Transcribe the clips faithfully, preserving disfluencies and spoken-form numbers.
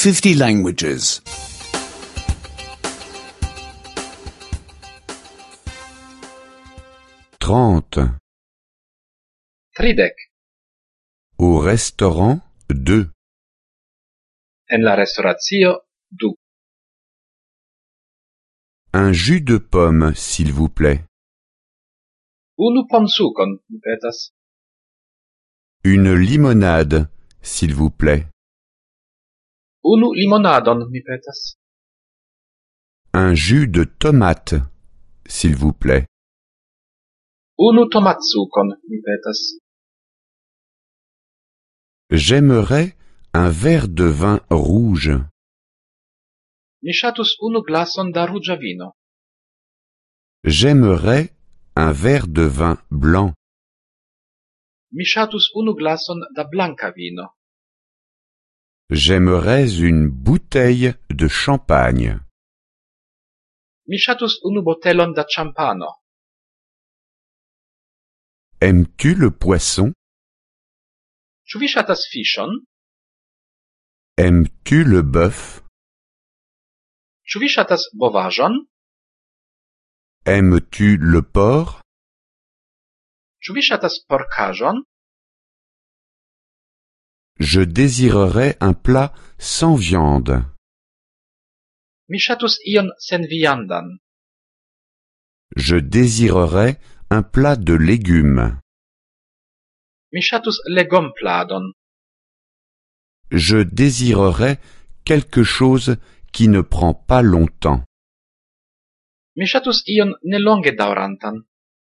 fifty languages. Trente. Tridek. Au restaurant, deux. En la restauratio, du. Un jus de pomme, s'il vous plaît. Unu pomsukon, mi petas. Une limonade, s'il vous plaît. Unu limonadon, mi petas. Un jus de tomate, s'il vous plaît. Unu tomatsukon, mi petas. J'aimerais un verre de vin rouge. Mi ŝatus unu glason da ruĝa vino. J'aimerais un verre de vin blanc. Mi ŝatus unu glason da blanka vino. J'aimerais une bouteille de champagne. Mi ŝatus unu botelon da ĉampano. Aimes-tu le poisson? Ĉu vi ŝatas fiŝon? Aimes-tu le bœuf? Ĉu vi ŝatas bovaĵon? Aimes-tu le porc? Ĉu vi ŝatas porkaĵon? Je désirerais un plat sans viande. Mi ŝatus ion senviandan. Je désirerais un plat de légumes. Mi ŝatus legompladon. Je désirerais quelque chose qui ne prend pas longtemps. Mi ŝatus ion nelonge daŭrantan.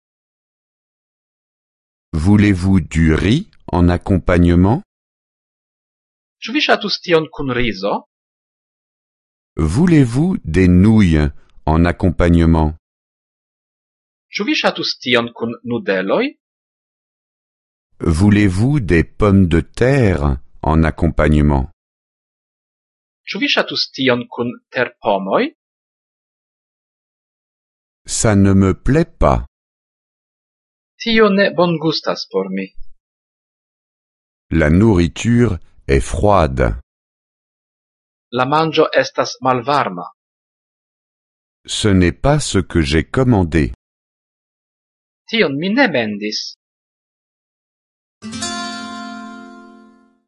Voulez-vous du riz en accompagnement? Ĉu vi ŝatus tion kun rizo? Voulez-vous des nouilles en accompagnement? Ĉu vi ŝatus tion kun nudeloj? Voulez-vous des pommes de terre en accompagnement? Ĉu vi ŝatus tion kun terpomoj? Ça ne me plaît pas. Tio ne bongustas por mi. La nourriture est froide. La manĝo estas malvarma. Ce n'est pas ce que j'ai commandé. Tion mi ne mendis.